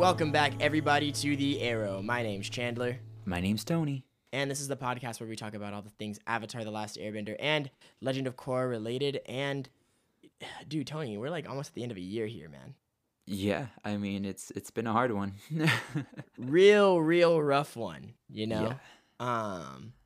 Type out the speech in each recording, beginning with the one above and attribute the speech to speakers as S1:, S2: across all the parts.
S1: Welcome back, everybody, to The Arrow. My name's Chandler,
S2: My name's Tony.
S1: and this is the podcast where we talk about all the things Avatar: The Last Airbender and Legend of Korra related. And, dude, Tony, we're like almost at the end of a year here, man.
S2: Yeah, I mean it's been a hard one.
S1: Real rough one, you know?
S2: Yeah.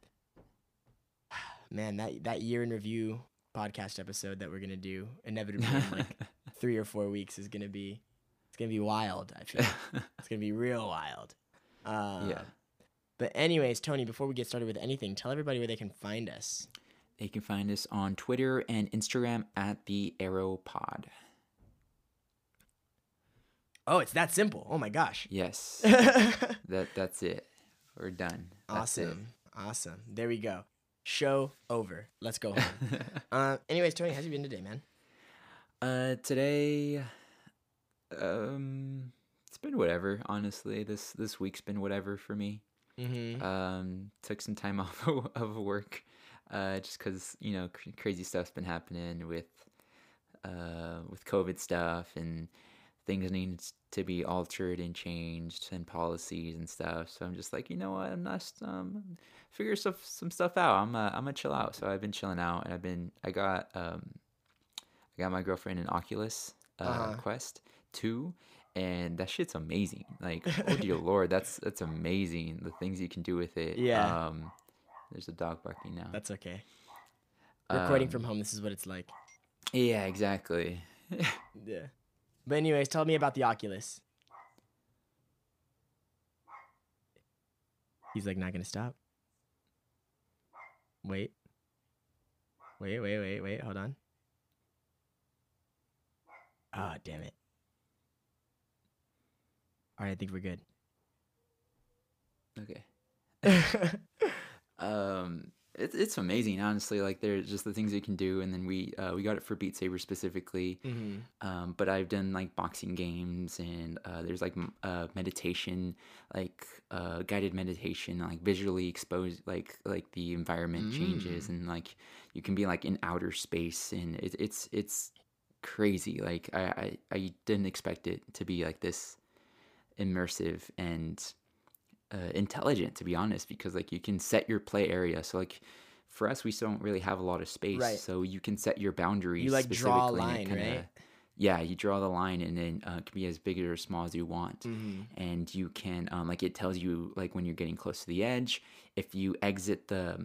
S1: Man, that year in review podcast episode that we're gonna do inevitably in like 3 or 4 weeks is gonna be wild. I feel it's gonna be real wild.
S2: Yeah.
S1: But anyways, Tony, before we get started with anything, tell everybody where they can find us.
S2: They can find us on Twitter and Instagram at the Arrow Pod.
S1: Oh, it's that simple. Oh my gosh.
S2: Yes. That's it. We're done. That's it.
S1: Awesome. There we go. Show over. Let's go home. Anyways, Tony, how's you been today, man?
S2: Today, it's been whatever. Honestly, this week's been whatever for me.
S1: Mm-hmm.
S2: Took some time off of work, just because crazy stuff's been happening with COVID stuff and things needs to be altered and changed and policies and stuff. So I'm just like, you know what? I'm not figure some stuff out. I'm gonna chill out. So I've been chilling out, and I got my girlfriend an Oculus Quest 2, and that shit's amazing. Like, oh dear lord, that's amazing. The things you can do with it.
S1: Yeah.
S2: There's a dog barking now.
S1: That's okay. Recording from home, this is what it's like.
S2: Yeah, exactly.
S1: Yeah. But anyways, tell me about the Oculus. He's like not gonna stop. Wait. Hold on. Ah, damn it. All right, I think we're good.
S2: Okay. It's amazing, honestly. Like, there's just the things you can do, and then we got it for Beat Saber specifically.
S1: Mm-hmm.
S2: But I've done like boxing games, and there's like meditation, like guided meditation, like visually exposed, like the environment changes, and like you can be like in outer space, and it's crazy. Like I didn't expect it to be like this immersive and intelligent, to be honest, because like you can set your play area. So like for us, we still don't really have a lot of space,
S1: Right.
S2: so you can set your boundaries.
S1: You like draw a
S2: specifically, and it
S1: line,
S2: kinda-
S1: right?
S2: Yeah, you draw the line, and then it can be as big or small as you want.
S1: Mm-hmm.
S2: And you can like, it tells you like when you're getting close to the edge. If you exit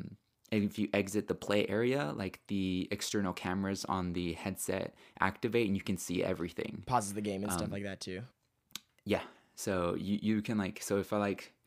S2: the play area, like the external cameras on the headset activate, and you can see everything.
S1: Pauses the game and stuff like that too.
S2: Yeah. So you can like, so if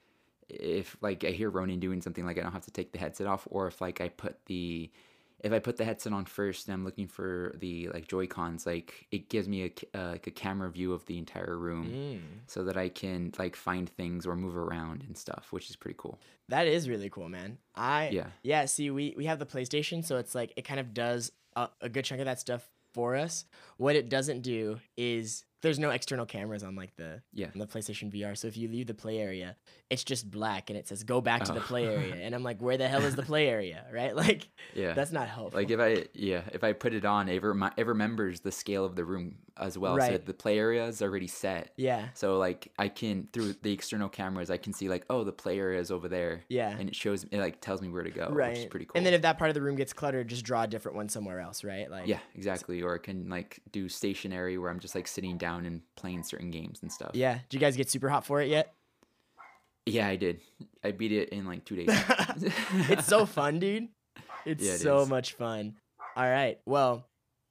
S2: I hear Ronin doing something, like I don't have to take the headset off, or if like I put the headset on first and I'm looking for the like Joy-Cons, like it gives me a camera view of the entire room, so that I can like find things or move around and stuff, which is pretty cool.
S1: That is really cool, man.
S2: Yeah.
S1: See, we have the PlayStation, so it's like it kind of does a good chunk of that stuff for us. What it doesn't do is there's no external cameras on like on the PlayStation VR. So if you leave the play area, it's just black and it says go back to the play area. And I'm like, where the hell is the play area, right? Like,
S2: Yeah,
S1: that's not helpful.
S2: like if I put it on, it remembers the scale of the room as well. So
S1: Right.
S2: the play area is already set.
S1: Yeah.
S2: So like I can, through the external cameras, I can see like, oh, the play area is over there.
S1: Yeah.
S2: And it like tells me where to go,
S1: Right.
S2: which is pretty cool.
S1: And then if that part of the room gets cluttered, just draw a different one somewhere else, right? Like,
S2: yeah, exactly. Or I can like do stationary, where I'm just like sitting down and playing certain games and stuff.
S1: Yeah. Did you guys get super hot for it yet?
S2: Yeah, I did. I beat it in like 2 days.
S1: It's so fun, dude. It's
S2: Yeah, it
S1: so
S2: is.
S1: much fun. All right. Well,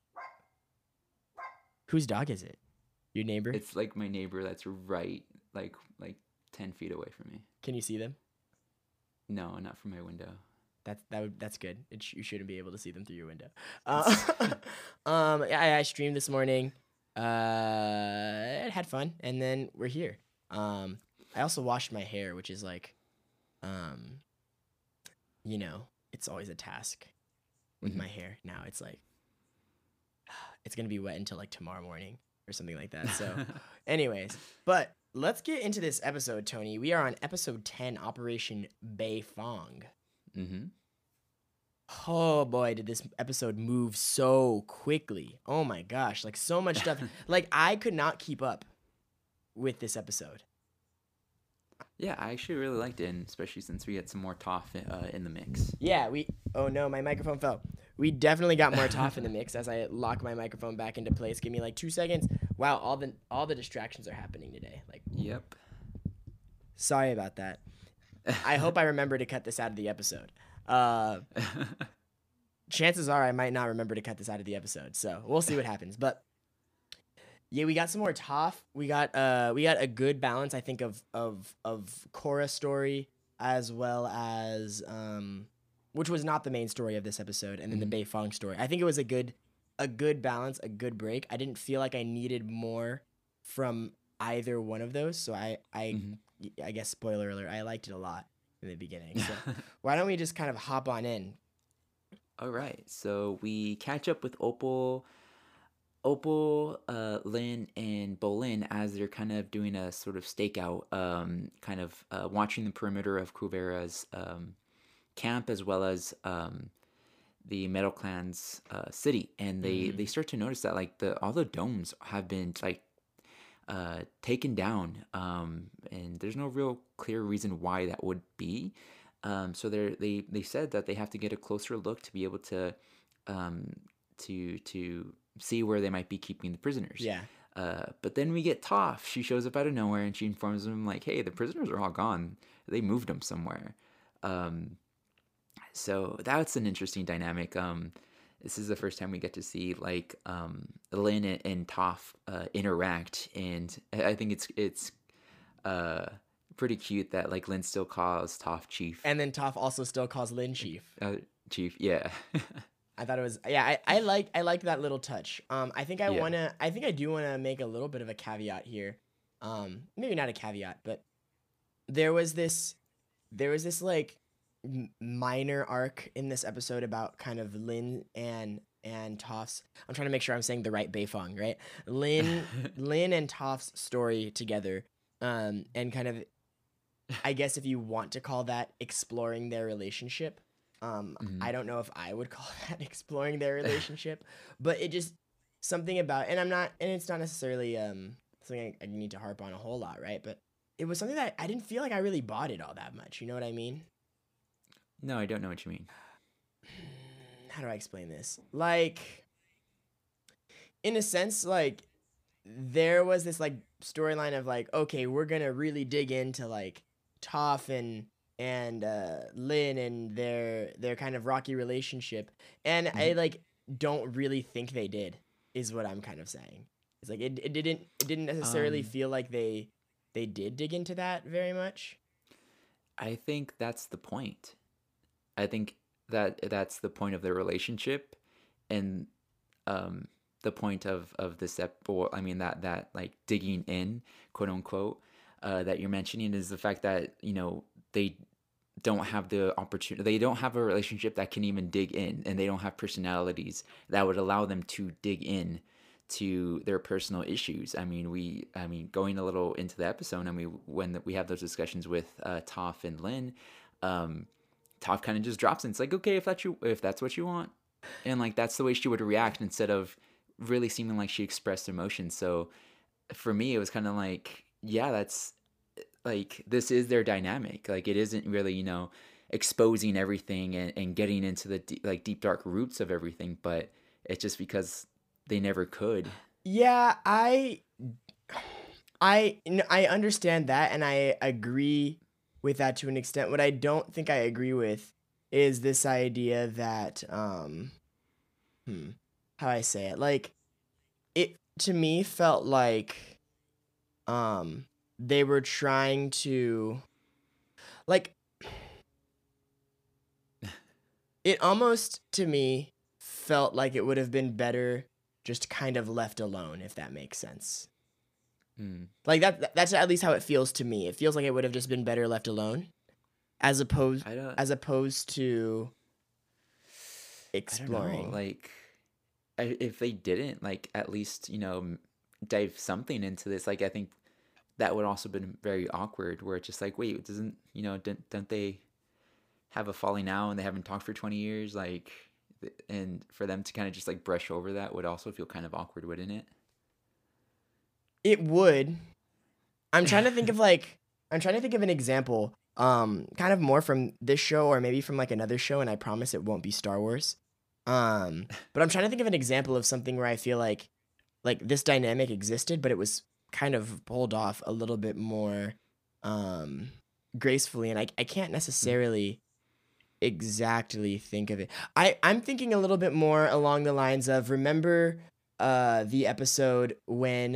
S1: whose dog is it? Your neighbor?
S2: It's like my neighbor that's right like 10 feet away from me.
S1: Can you see them?
S2: No, not from my window.
S1: That's good. You shouldn't be able to see them through your window. Yeah, I streamed this morning. I had fun, and then we're here. I also washed my hair, which is like, it's always a task with my hair. Now it's like, it's gonna be wet until like tomorrow morning or something like that. So, anyways, but let's get into this episode, Tony. We are on episode 10, Operation Beifong.
S2: Mm-hmm.
S1: Oh boy, did this episode move so quickly. Oh my gosh, like so much stuff. Like I could not keep up with this episode.
S2: Yeah, I actually really liked it, and especially since we had some more Toph in the mix.
S1: Yeah, oh no, my microphone fell. We definitely got more Toph in the mix as I lock my microphone back into place. Give me like 2 seconds. Wow, all the distractions are happening today. Like,
S2: Yep.
S1: sorry about that. I hope I remember to cut this out of the episode. Uh, chances are I might not remember to cut this out of the episode, so we'll see what happens. But yeah, we got some more Toph. We got a good balance, I think, of Korra story as well as which was not the main story of this episode, and then the Beifong story. I think it was a good balance, a good break. I didn't feel like I needed more from either one of those, so I guess spoiler alert, I liked it a lot in the beginning. So why don't we just kind of hop on in?
S2: All right, so we catch up with Opal, Lin, and Bolin as they're kind of doing a sort of stakeout, kind of watching the perimeter of Kuvera's camp as well as the Metal Clan's city, and they start to notice that like all the domes have been like taken down, and there's no real clear reason why that would be. So they said that they have to get a closer look to be able to see where they might be keeping the prisoners.
S1: Yeah.
S2: But then we get Toph. She shows up out of nowhere and she informs them like, "Hey, the prisoners are all gone. They moved them somewhere." So that's an interesting dynamic. This is the first time we get to see like Lin and Toph interact, and I think it's pretty cute that like Lin still calls Toph Chief,
S1: and then Toph also still calls Lin Chief.
S2: Chief, yeah.
S1: I thought it was I liked that little touch. I think I do wanna make a little bit of a caveat here. Maybe not a caveat, but there was this like minor arc in this episode about kind of Lin and Toph's. I'm trying to make sure I'm saying the right Beifong, right? Lin and Toph's story together, and kind of, I guess if you want to call that exploring their relationship. I don't know if I would call that exploring their relationship, but it just something about, and it's not necessarily something I need to harp on a whole lot, right? But it was something that I didn't feel like I really bought it all that much. You know what I mean?
S2: No, I don't know what you mean.
S1: How do I explain this? Like, in a sense, like, there was this, like, storyline of, like, okay, we're gonna really dig into, like, Toph and Lin and their kind of rocky relationship. And I, like, don't really think they did, is what I'm kind of saying. It's like, it didn't necessarily feel like they did dig into that very much.
S2: I think that's the point. I think that's the point of their relationship, and the point of this that like digging in, quote unquote, that you're mentioning is the fact that, you know, they don't have the opportunity, they don't have a relationship that can even dig in, and they don't have personalities that would allow them to dig in to their personal issues. I mean, going a little into the episode, when we have those discussions with Toph and Lin, Toph kind of just drops in. It's like, okay, if that's what you want, and like that's the way she would react, instead of really seeming like she expressed emotion. So for me, it was kind of like, yeah, that's like, this is their dynamic. Like, it isn't really, you know, exposing everything and getting into the deep dark roots of everything, but it's just because they never could.
S1: Yeah, I understand that, and I agree with that to an extent. What I don't think I agree with is this idea that how I say it, like, it to me felt like they were trying to, like, it almost to me felt like it would have been better just kind of left alone, if that makes sense. Like that's at least how it feels to me. It feels like it would have just been better left alone, as opposed to exploring.
S2: I don't know, like, if they didn't, like, at least, you know, dive something into this, like, I think that would also been very awkward, where it's just like, wait, doesn't, you know, don't they have a falling out and they haven't talked for 20 years, like, and for them to kind of just like brush over that would also feel kind of awkward, wouldn't it?
S1: It would. I'm trying to think of, like, I'm trying to think of an example, kind of more from this show or maybe from like another show, and I promise it won't be Star Wars. But I'm trying to think of an example of something where I feel like this dynamic existed, but it was kind of pulled off a little bit more um gracefully, and I can't
S2: Mhm.
S1: necessarily exactly think of it. I'm thinking a little bit more along the lines of, remember the episode when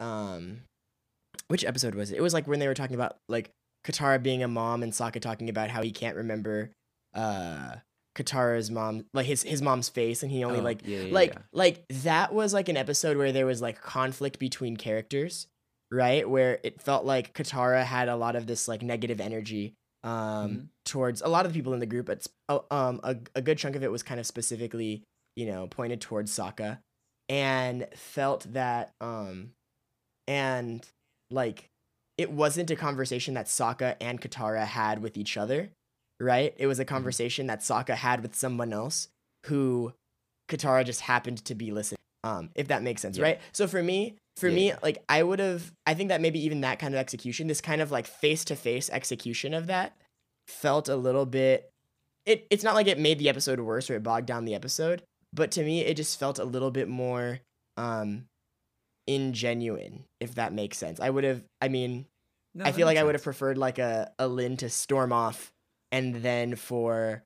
S1: which episode was it? It was like when they were talking about like Katara being a mom and Sokka talking about how he can't remember uh Katara's mom, like his mom's face, and he only
S2: Oh,
S1: like
S2: yeah, yeah,
S1: like
S2: yeah.
S1: like that was like an episode where there was like conflict between characters, right? Where it felt like Katara had a lot of this like negative energy
S2: Mhm.
S1: towards a lot of the people in the group, but a good chunk of it was kind of specifically, pointed towards Sokka, and felt that and like it wasn't a conversation that Sokka and Katara had with each other, right? It was a
S2: Mhm.
S1: conversation that Sokka had with someone else who Katara just happened to be listening. If that makes sense,
S2: Yeah.
S1: right? So
S2: Yeah, yeah.
S1: like I think that maybe even that kind of execution, this kind of like face to face execution of that, felt a little bit. It's not like it made the episode worse or it bogged down the episode, but to me, it just felt a little bit more um ingenuine, if that makes sense. I mean,
S2: No,
S1: I
S2: that
S1: feel like
S2: makes
S1: I would have
S2: sense.
S1: preferred like a Lin to storm off, and then for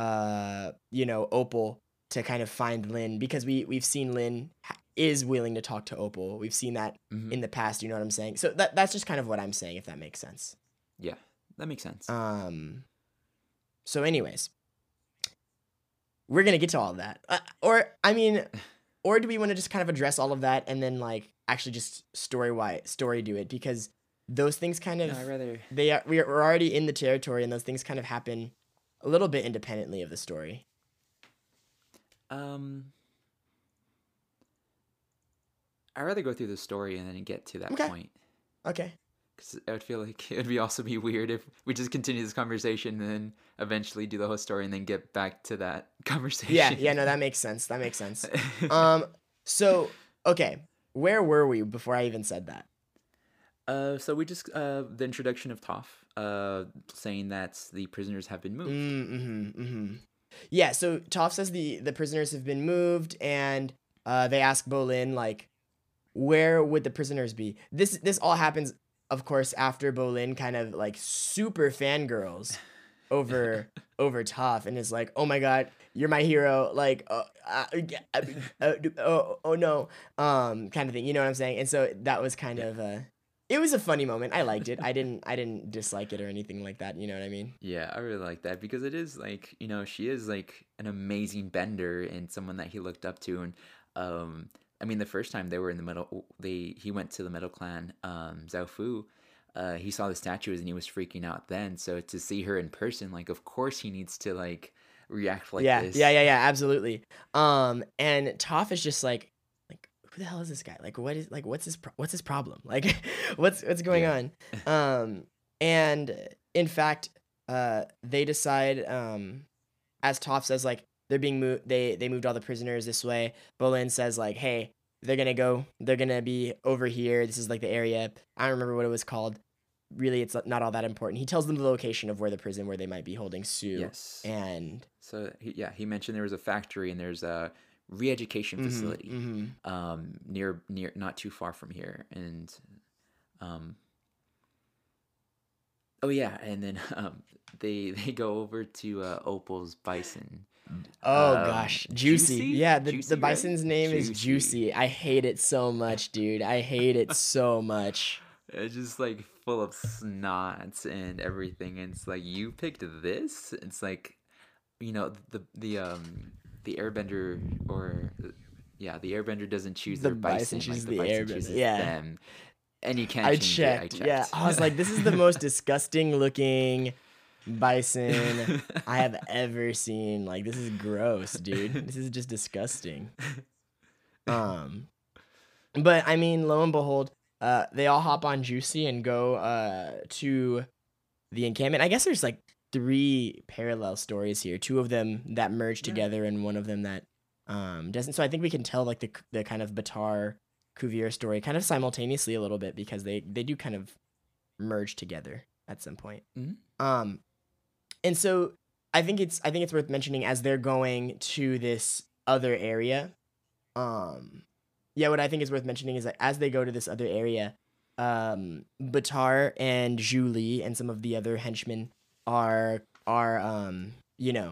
S1: Opal to kind of find Lin, because we've seen Lin is willing to talk to Opal. We've seen that
S2: Mhm.
S1: in the past, you know what I'm saying? So that's just kind of what I'm saying, if that makes sense.
S2: Yeah, that makes sense.
S1: Um so anyways, we're going to get to all of that. Or I mean, or do we want to just kind of address all of that and then like actually just story do it, because those things kind
S2: No,
S1: of,
S2: I rather.
S1: we're already in the territory, and those things kind of happen a little bit independently of the story.
S2: Um, I rather go through the story and then get to that
S1: Okay.
S2: point.
S1: Okay.
S2: Because I would feel like it would be also be weird if we just continue this conversation and then eventually do the whole story and then get back to that
S1: Yeah,
S2: conversation.
S1: yeah, no, that makes sense. That makes sense. Um so okay, where were we before I even said that?
S2: So we just the introduction of Toph, saying that the prisoners have been moved.
S1: Yeah, so Toph says the prisoners have been moved, and they ask Bolin like, where would the prisoners be? This all happens, of course, after Bolin kind of like super fangirls over Toph, and is like, oh my god, you're my hero, like oh no, kind of thing, you know what I'm saying? And so that was kind
S2: Yeah.
S1: of it was a funny moment. I liked it. I didn't dislike it or anything like that, you know what I mean?
S2: Yeah, I really like that because it is like, she is like an amazing bender and someone that he looked up to. And I mean, the first time they were in the middle, he went to the Middle Clan, Zhao, he saw the statues and he was freaking out then. So to see her in person, like, of course he needs to like react like
S1: Yeah, yeah,
S2: this.
S1: yeah, yeah, absolutely. And Toph is just like who the hell is this guy? Like, what's his problem? Like, what's going
S2: Yeah.
S1: on? And in fact, they decide, as Toph says, like they're being moved. They moved all the prisoners this way. Bolin says like, hey, they're gonna go. They're gonna be over here. This is like the area. I don't remember what it was called. Really, it's not all that important. He tells them the location of where the prison where they might be holding Sue,
S2: Yes.
S1: and
S2: So he mentioned there was a factory and there's a re-education facility near not too far from here. And um oh yeah, and then they go over to Opal's bison.
S1: oh gosh, Juicy.
S2: Juicy?
S1: Yeah, the
S2: Juicy, right?
S1: bison's name is
S2: Juicy.
S1: Juicy. I hate it so much, dude. I hate it so much.
S2: It's just like full of snots and everything. And it's like you picked this. It's like the airbender or yeah, the airbender doesn't choose
S1: The
S2: their
S1: bison
S2: bison, like
S1: chooses
S2: the
S1: the
S2: bison
S1: airbender.
S2: chooses
S1: Yeah,
S2: them. And you can't
S1: I
S2: change it. I
S1: checked. Yeah,
S2: checked.
S1: I was like, this is the most disgusting looking bison I have ever seen. Like, this is gross, dude. This is just disgusting. Um, but I mean, lo and behold, they all hop on Juicy and go to the encampment. I guess there's like three parallel stories here. Two of them that merge
S2: Yeah.
S1: together, and one of them that doesn't. So I think we can tell like the kind of Batar Cuvier story kind of simultaneously a little bit, because they do kind of merge together. at some point.
S2: Mm-hmm.
S1: And so I think it's worth mentioning as they're going to this other area. Yeah, what I think is worth mentioning is that as they go to this other area, Batar and Julie and some of the other henchmen are you know,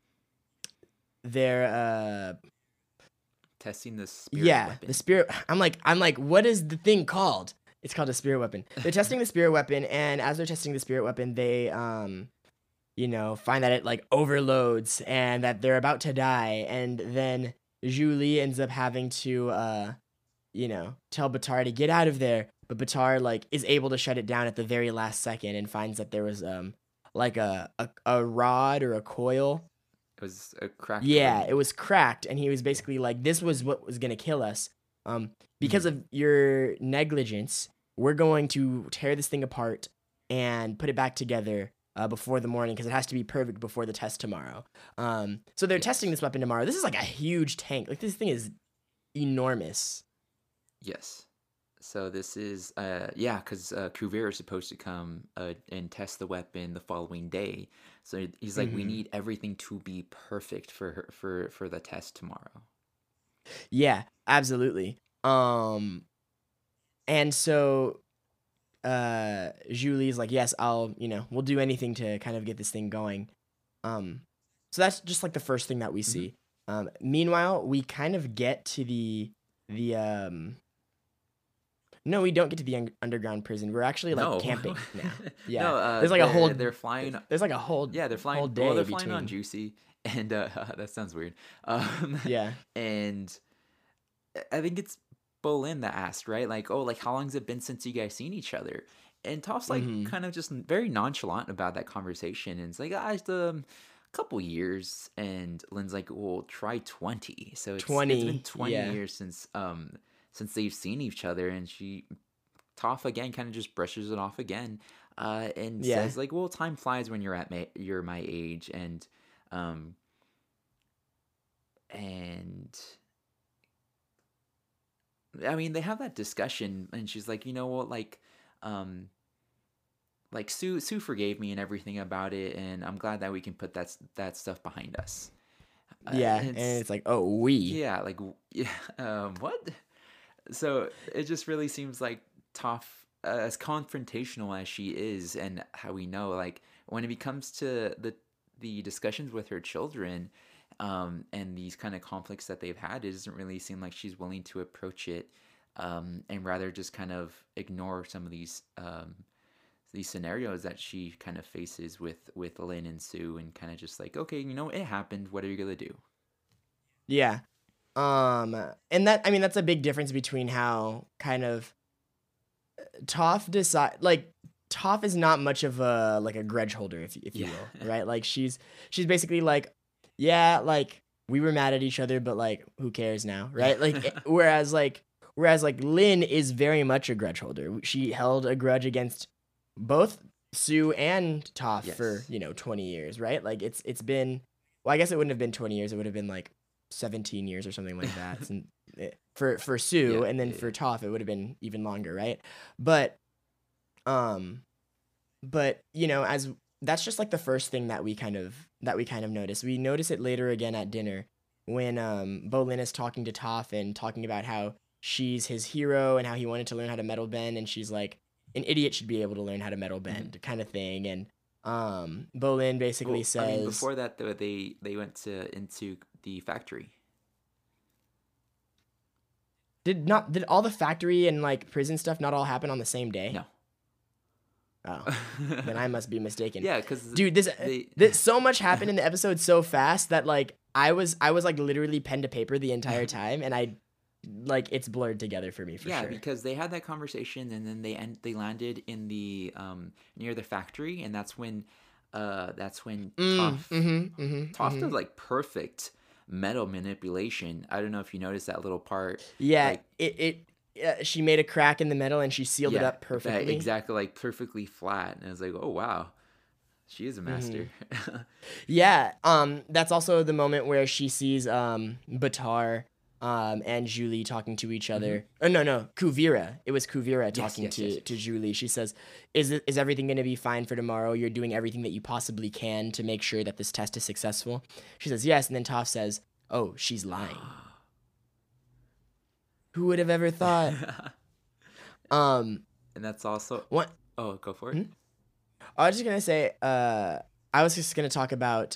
S1: they're
S2: testing the spirit weapon.
S1: The spirit. I'm like, what is the thing called? It's called a spirit weapon. They're testing the spirit weapon, and as they're testing the spirit weapon, they find that it like overloads and that they're about to die, and then Julie ends up having to tell Batar to get out of there, but Batar like is able to shut it down at the very last second and finds that there was like a rod or a coil.
S2: It was a cracked.
S1: Yeah, it was cracked, and he was basically like, this was what was gonna kill us. Because of your negligence, we're going to tear this thing apart and put it back together before the morning, because it has to be perfect before the test tomorrow. So they're testing this weapon tomorrow. This is like a huge tank. Like, this thing is enormous.
S2: Yes. So this is because Kuvira is supposed to come and test the weapon the following day. So he's like, we need everything to be perfect for the test tomorrow.
S1: Yeah, absolutely. And so Julie's like, yes, we'll do anything to kind of get this thing going. So that's just like the first thing that we see. Meanwhile, we kind of get to the no, we don't get to the underground prison. We're actually like camping now. Yeah,
S2: no,
S1: there's like a whole.
S2: They're flying.
S1: There's like a whole.
S2: Yeah, they're flying.
S1: Whole day
S2: they're
S1: between.
S2: flying on Juicy, and that sounds weird.
S1: Yeah,
S2: and I think it's Bolin that asked, right? Like, oh, like how long's it been since you guys seen each other? And Toph's like kind of just very nonchalant about that conversation, and it's like, it's a couple years. And Lynn's like, well, try 20. So it's been 20 years since they've seen each other, and Toph again kind of just brushes it off again, and says like, well, time flies when you're my age, and I mean, they have that discussion, and she's like, you know what, like Sue forgave me and everything about it, and I'm glad that we can put that stuff behind us.
S1: And it's like, oh, we.
S2: What? So it just really seems like Toph, as confrontational as she is, and how we know, like, when it comes to the discussions with her children, and these kind of conflicts that they've had, it doesn't really seem like she's willing to approach it, and rather just kind of ignore some of these scenarios that she kind of faces with Lynn and Sue, and kind of just like, okay, it happened. What are you gonna do?
S1: Yeah. And that's a big difference between how kind of Toph Toph is not much of a grudge holder, if you will, right? Like, she's basically like, yeah, like, we were mad at each other, but like, who cares now, right? Like, whereas Lynn is very much a grudge holder. She held a grudge against both Sue and Toph for 20 years, right? Like, it's been, well, I guess it wouldn't have been 20 years. It would have been like 17 years or something like that. For Sue, and then for Toph, it would have been even longer, right? But as that's just like the first thing that we kind of notice. We notice it later again at dinner when Bolin is talking to Toph and talking about how she's his hero and how he wanted to learn how to metal bend, and she's like, an idiot should be able to learn how to metal bend, kind of thing. And Bolin basically says,
S2: I mean, before that, though, they went into the factory.
S1: Did all the factory and like prison stuff not all happen on the same day?
S2: No.
S1: Oh, then I must be mistaken.
S2: Yeah, because
S1: dude, this so much happened in the episode so fast that like I was like literally pen to paper the entire time, and it's blurred together for me for sure.
S2: Yeah, because they had that conversation, and then they landed in the near the factory, and that's when Toph does like perfect metal manipulation. I don't know if you noticed that little part.
S1: Yeah, like, she made a crack in the metal and she sealed it up perfectly.
S2: Exactly, like perfectly flat. And I was like, oh wow, she is a master.
S1: Yeah. That's also the moment where she sees Batar and Julie talking to each other.
S2: Mm-hmm.
S1: Oh no, Kuvira. It was Kuvira talking
S2: yes.
S1: to Julie. She says, "Is everything going to be fine for tomorrow? You're doing everything that you possibly can to make sure that this test is successful." She says, "Yes," and then Toph says, "Oh, she's lying." Who would have ever thought?
S2: And that's also
S1: what?
S2: Oh, go for it.
S1: I was just gonna say. I was just gonna talk about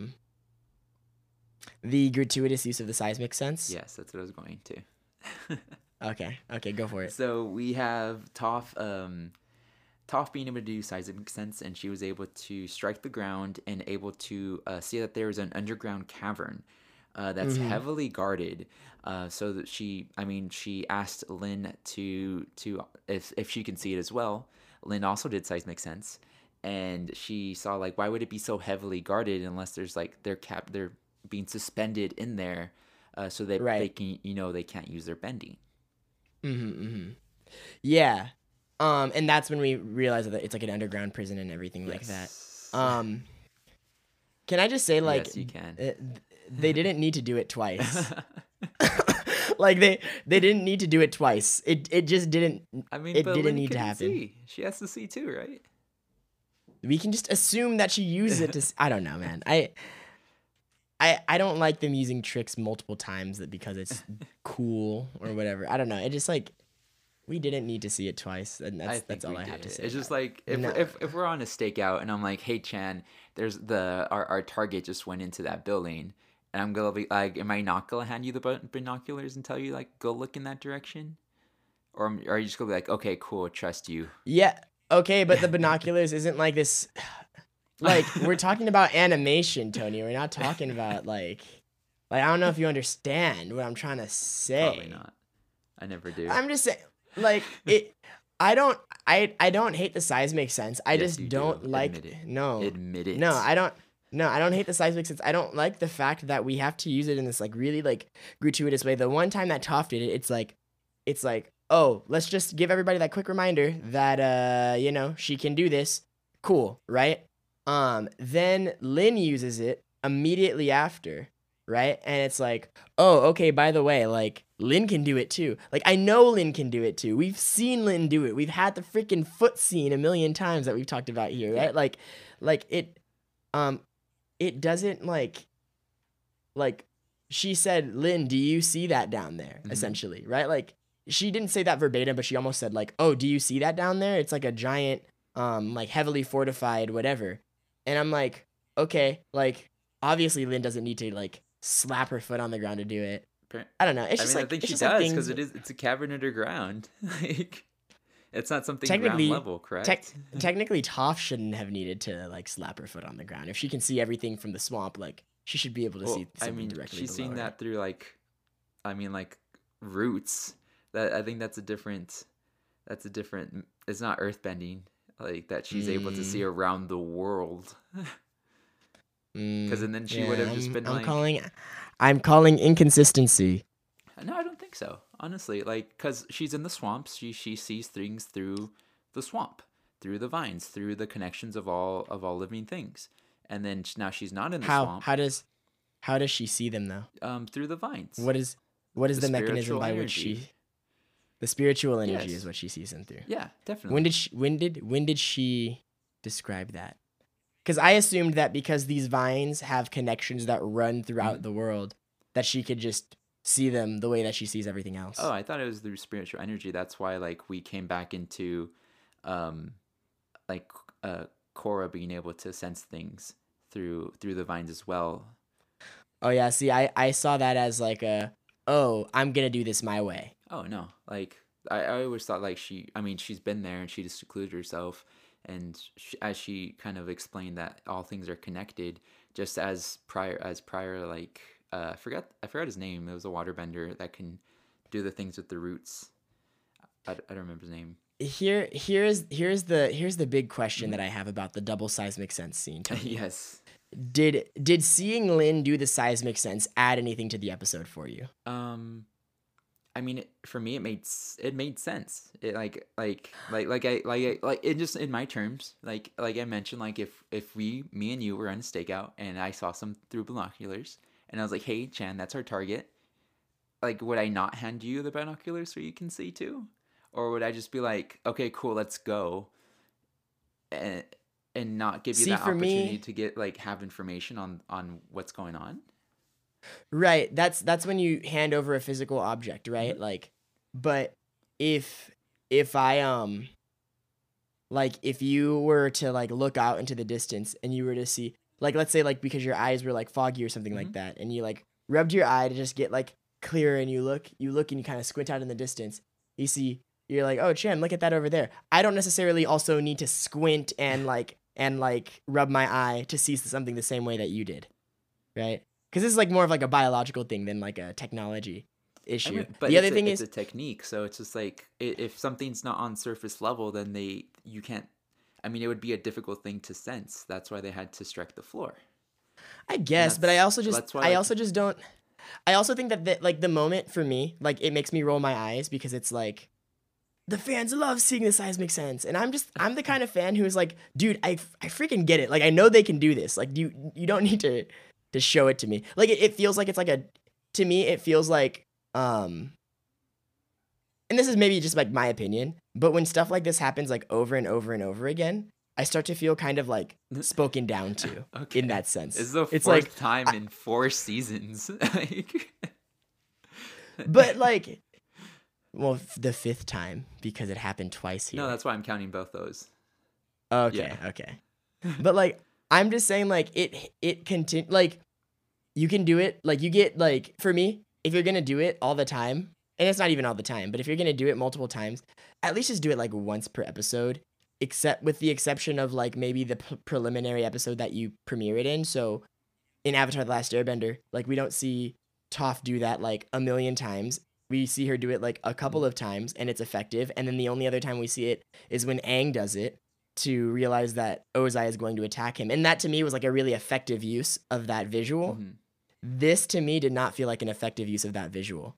S1: the gratuitous use of the seismic sense.
S2: Yes, that's what I was going to.
S1: Okay, go for it.
S2: So we have Toph being able to do seismic sense, and she was able to strike the ground and able to see that there was an underground cavern that's heavily guarded. So that she asked Lynn to if she can see it as well. Lynn also did seismic sense, and she saw like, why would it be so heavily guarded unless there's like they're being suspended in there, so that they can they can't use their bending.
S1: Yeah. And that's when we realized that it's like an underground prison and everything like that. Can I just say, like,
S2: yes, you can.
S1: They didn't need to do it twice. Like they didn't need to do it twice. It just didn't.
S2: I mean,
S1: it
S2: but
S1: didn't
S2: Lynn
S1: need to
S2: couldn't
S1: happen.
S2: see. She has to see too, right?
S1: We can just assume that she used it to. I don't know, man. I don't like them using tricks multiple times because it's cool or whatever. I don't know. It just like we didn't need to see it twice, and that's all I have to say.
S2: It's just like if we're on a stakeout and I'm like, hey Chan, there's our target just went into that building, and I'm gonna be like, am I not gonna hand you the binoculars and tell you like go look in that direction, or are you just gonna be like, okay, cool, trust you?
S1: Yeah, okay, but the binoculars isn't like this. Like, we're talking about animation, Tony. We're not talking about like I don't know if you understand what I'm trying to say.
S2: Probably not. I never do.
S1: I'm just saying, like, it. I don't hate the seismic sense. I
S2: Yes,
S1: just
S2: you
S1: don't
S2: do.
S1: like.
S2: Admit it.
S1: No.
S2: Admit it.
S1: No, I don't. No, I don't hate the seismic sense. I don't like the fact that we have to use it in this like really like gratuitous way. The one time that Toph did it, it's like, oh, let's just give everybody that quick reminder that she can do this. Cool, right? Then Lynn uses it immediately after, right? And it's like, oh, okay, by the way, like, Lynn can do it too. Like, I know Lynn can do it too. We've seen Lynn do it. We've had the freaking foot scene a million times that we've talked about here, right? Like it doesn't like she said, Lynn, do you see that down there? Essentially, right? Like, she didn't say that verbatim, but she almost said like, oh, do you see that down there? It's like a giant, like heavily fortified whatever. And I'm like, okay, like obviously Lynn doesn't need to like slap her foot on the ground to do it. I don't know. It's just
S2: I
S1: like,
S2: think
S1: it's
S2: she
S1: just
S2: does
S1: like
S2: because it's a cavern underground. Like, it's not something ground
S1: technically
S2: level, correct?
S1: Technically, Toph shouldn't have needed to like slap her foot on the ground. If she can see everything from the swamp, like she should be able to see something directly.
S2: She's
S1: below
S2: seen
S1: her.
S2: that through like roots. That I think that's a different. It's not earthbending like that. She's able to see around the world. Because then she would have just been
S1: I'm calling inconsistency.
S2: No, I don't think so. Honestly, like, because she's in the swamps, she sees things through the swamp, through the vines, through the connections of all living things. And then now she's not in the swamp.
S1: How does she see them though? Through
S2: the vines.
S1: What is the mechanism by which she? The spiritual energy is what she sees them through.
S2: Yeah, definitely.
S1: When did she describe that? Because I assumed that because these vines have connections that run throughout the world, that she could just see them the way that she sees everything else.
S2: Oh, I thought it was through spiritual energy. That's why, like, we came back into, Korra being able to sense things through the vines as well.
S1: Oh yeah, see, I saw that as like I'm gonna do this my way.
S2: Oh no, like I always thought like she's been there and she just secluded herself. And as she kind of explained that all things are connected, just as prior, like I forgot his name. It was a waterbender that can do the things with the roots. I don't remember his name.
S1: Here's the big question that I have about the double seismic sense scene.
S2: Yes.
S1: Did seeing Lynn do the seismic sense add anything to the episode for you?
S2: I mean, for me, it made sense. It it just in my terms, like I mentioned, like if me and you were on a stakeout and I saw some through binoculars and I was like, hey, Chan, that's our target. like, would I not hand you the binoculars so you can see too? Or would I just be like, okay, cool, let's go, and not give you
S1: See,
S2: that
S1: for
S2: opportunity
S1: me,
S2: to get like have information on what's going on?
S1: right, that's when you hand over a physical object,
S2: Hmm.
S1: right? Like, but if I like if you were to like look out into the distance and you were to see, like, let's say like because your eyes were like foggy or something like
S2: Hmm.
S1: that, and you like rubbed your eye to just get like clearer, and you look and you kind of squint out in the distance, you see, you're like, oh Chan, look at that over there. I don't necessarily also need to squint and like rub my eye to see something the same way that you did, right? Because this is like more of like a biological thing than like a technology
S2: I
S1: issue.
S2: mean, but
S1: The other thing
S2: it's
S1: is,
S2: a technique, so it's just like if something's not on surface level, then you can't. I mean, it would be a difficult thing to sense. That's why they had to strike the floor,
S1: I
S2: and
S1: guess, but I also just
S2: that's why
S1: I
S2: like
S1: also just don't. I also think that like the moment for me, like it makes me roll my eyes because it's like the fans love seeing the seismic sense, and I'm the kind of fan who's like, dude, I freaking get it. Like I know they can do this. Like you don't need to show it to me. Like it feels like it's like a to me it feels like and this is maybe just like my opinion, but when stuff like this happens like over and over and over again, I start to feel kind of like spoken down to in
S2: okay,
S1: that sense.
S2: it's the
S1: It's like,
S2: fourth time in 4 seasons. Like,
S1: but like, well, the fifth time because it happened twice
S2: no,
S1: here.
S2: that's why I'm counting both those.
S1: Okay,
S2: Yeah.
S1: okay. But like, I'm just saying, like, it continue like you can do it. Like you get like for me, if you're gonna do it all the time, and it's not even all the time, but if you're gonna do it multiple times, at least just do it like once per episode. Except with the exception of like maybe the preliminary episode that you premiere it in. So in Avatar: The Last Airbender, like we don't see Toph do that like a million times. We see her do it like a couple
S2: Mhm.
S1: of times and it's effective. And then the only other time we see it is when Aang does it to realize that Ozai is going to attack him. And that to me was like a really effective use of that visual.
S2: Mhm.
S1: This to me did not feel like an effective use of that visual.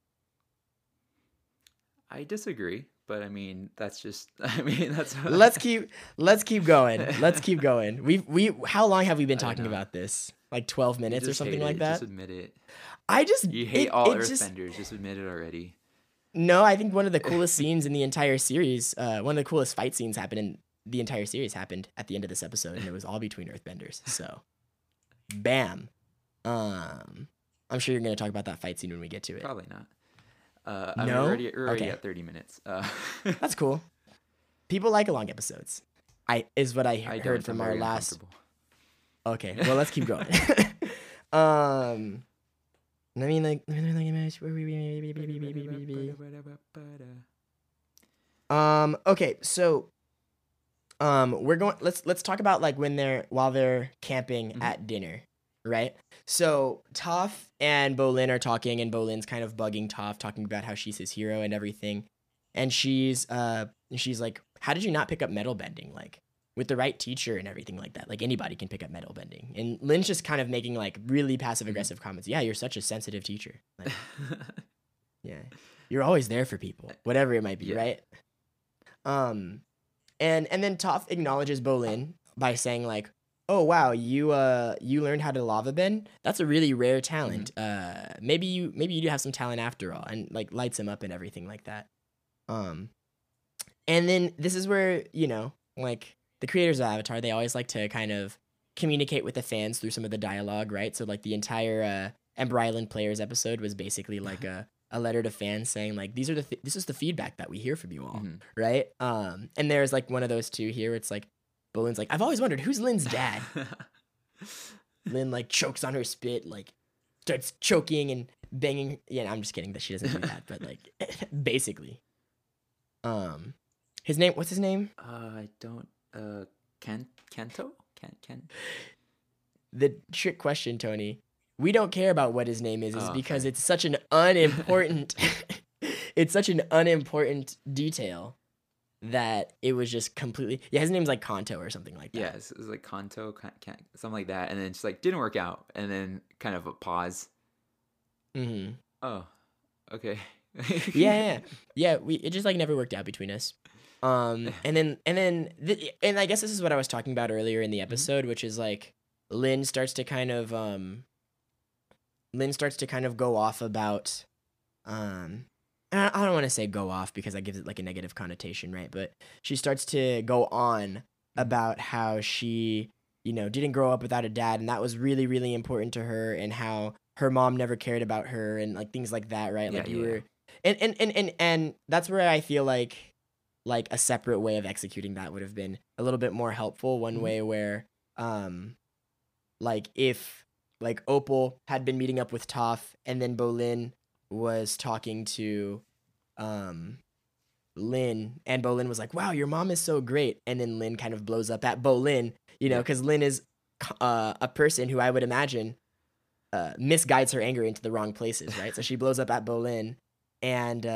S2: I disagree, but I mean, that's just. I mean, that's.
S1: Let's keep going. Let's keep going. We how long have we been
S2: I don't
S1: talking
S2: know.
S1: about this? Like 12
S2: You
S1: minutes or
S2: just
S1: something
S2: hate
S1: like
S2: it. Just
S1: that?
S2: admit it.
S1: I just
S2: You hate all
S1: it just
S2: Earthbenders. Just admit it already.
S1: no, I think one of the coolest scenes in the entire series, one of the coolest fight scenes happened in the entire series happened at the end of this episode, and it was all between Earthbenders. So, bam. I'm sure you're gonna talk about that fight scene when we get to it.
S2: Probably not. I mean,
S1: No?
S2: we're already
S1: Okay,
S2: at 30 minutes.
S1: that's cool. People like long episodes. Is what I
S2: I
S1: heard
S2: don't. I'm
S1: from our
S2: very
S1: last.
S2: uncomfortable.
S1: Okay, well let's keep going. um, I mean like. Okay, so we're going let's talk about like when while they're camping
S2: Mhm.
S1: at dinner, right? So Toph and Bolin are talking, and Bolin's kind of bugging Toph, talking about how she's his hero and everything. And she's like, how did you not pick up metal bending? Like with the right teacher and everything like that. Like anybody can pick up metal bending. And Lynn's just kind of making like really passive aggressive comments. Yeah, you're such a sensitive teacher. Like, yeah. You're always there for people, whatever it might be,
S2: Yeah.
S1: right? And then Toph acknowledges Bolin by saying like, "Oh wow, you learned how to lava bend? That's a really rare talent. Maybe you do have some talent after all," and like lights him up and everything like that. And then this is where, like the creators of Avatar, they always like to kind of communicate with the fans through some of the dialogue, right? So like the entire Ember Island Players episode was basically like a letter to fans saying like this is the feedback that we hear from you all,
S2: Mhm.
S1: right? And there's like one of those two here. It's like Bolin's like, I've always wondered who's Lynn's dad. Lynn like chokes on her spit, like starts choking and banging. Yeah, I'm just kidding that she doesn't do that, but like basically, what's his name?
S2: I don't. Kanto? Ken?
S1: The trick question, Tony. We don't care about what his name is
S2: Oh,
S1: because
S2: okay.
S1: it's such an unimportant it's such an unimportant detail that it was just completely. Yeah, his name's like Kanto or something like that.
S2: Yeah, it's like Kanto, something like that, and then it's like didn't work out, and then kind of a pause.
S1: Mm-hmm.
S2: Oh, okay.
S1: Yeah. It just like never worked out between us. And then and I guess this is what I was talking about earlier in the episode, which is like Lynn starts to kind of go off about and I don't want to say go off because that gives it like a negative connotation, right? But she starts to go on about how she, didn't grow up without a dad, and that was really, really important to her, and how her mom never cared about her, and like things like that, right?
S2: Yeah,
S1: Like you
S2: yeah,
S1: were, and that's where I feel like a separate way of executing that would have been a little bit more helpful. One
S2: yeah.
S1: way where, like if like Opal had been meeting up with Toph, and then Bolin was talking to um Lin, and Bolin was like, "Wow, your mom is so great," and then Lin kind of blows up at Bolin,
S2: Yeah.
S1: because Lin is a person who I would imagine misguides her anger into the wrong places, right? So she blows up at Bolin, and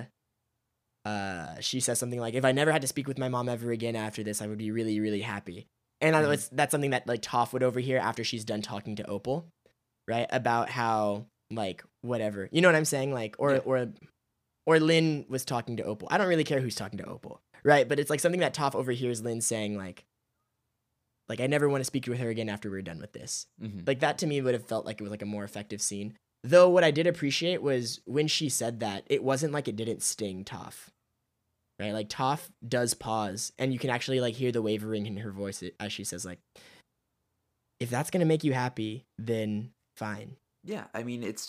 S1: she says something like, "If I never had to speak with my mom ever again after this, I would be really, really happy." And that's something that like Toph would overhear after she's done talking to Opal, right? About how like whatever, you know what I'm saying? Like or Lin was talking to Opal. I don't really care who's talking to Opal, right? But it's like something that Toph overhears Lin saying like I never want to speak with her again after we're done with this. Like that to me would have felt like it was like a more effective scene. Though what I did appreciate was when she said that, it wasn't like it didn't sting Toph. Right? Like Toph does pause, and you can actually like hear the wavering in her voice as she says like, if that's going to make you happy, then fine.
S2: Yeah, I mean, it's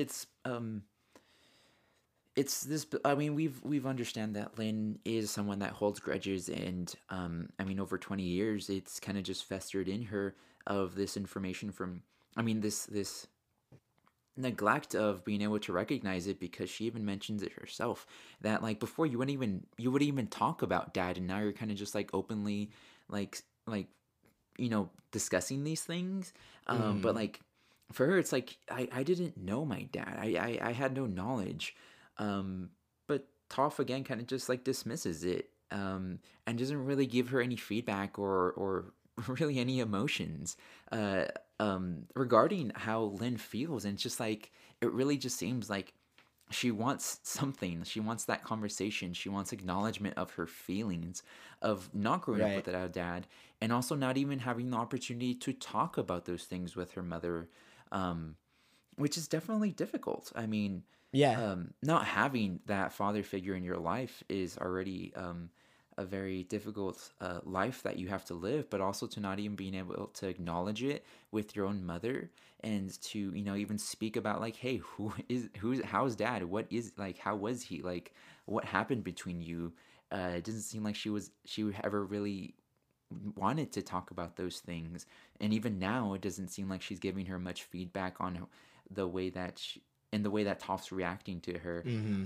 S2: this. I mean, we've understand that Lin is someone that holds grudges, and I mean, over 20 years, it's kind of just festered in her of this information from. I mean, this neglect of being able to recognize it, because she even mentions it herself that like before you wouldn't even talk about dad, and now you're kind of just like openly like discussing these things. But like for her, it's like I didn't know my dad. I had no knowledge. But Toph again kind of just like dismisses it, and doesn't really give her any feedback or really any emotions regarding how Lin feels. And it's just like it really just seems like she wants something. She wants that conversation. She wants acknowledgement of her feelings of not growing up
S1: Right.
S2: without a dad, and also not even having the opportunity to talk about those things with her mother, which is definitely difficult. I mean,
S1: Yeah.
S2: not having that father figure in your life is already a very difficult life that you have to live, but also to not even being able to acknowledge it with your own mother, and to even speak about like, hey, how's dad, what is like, how was he, like what happened between you. It doesn't seem like she ever really wanted to talk about those things, and even now it doesn't seem like she's giving her much feedback on the way that in the way that Toph's reacting to her.